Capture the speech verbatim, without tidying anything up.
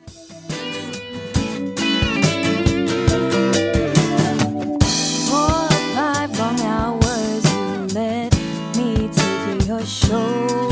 Four or five long hours you let me take your shoulder.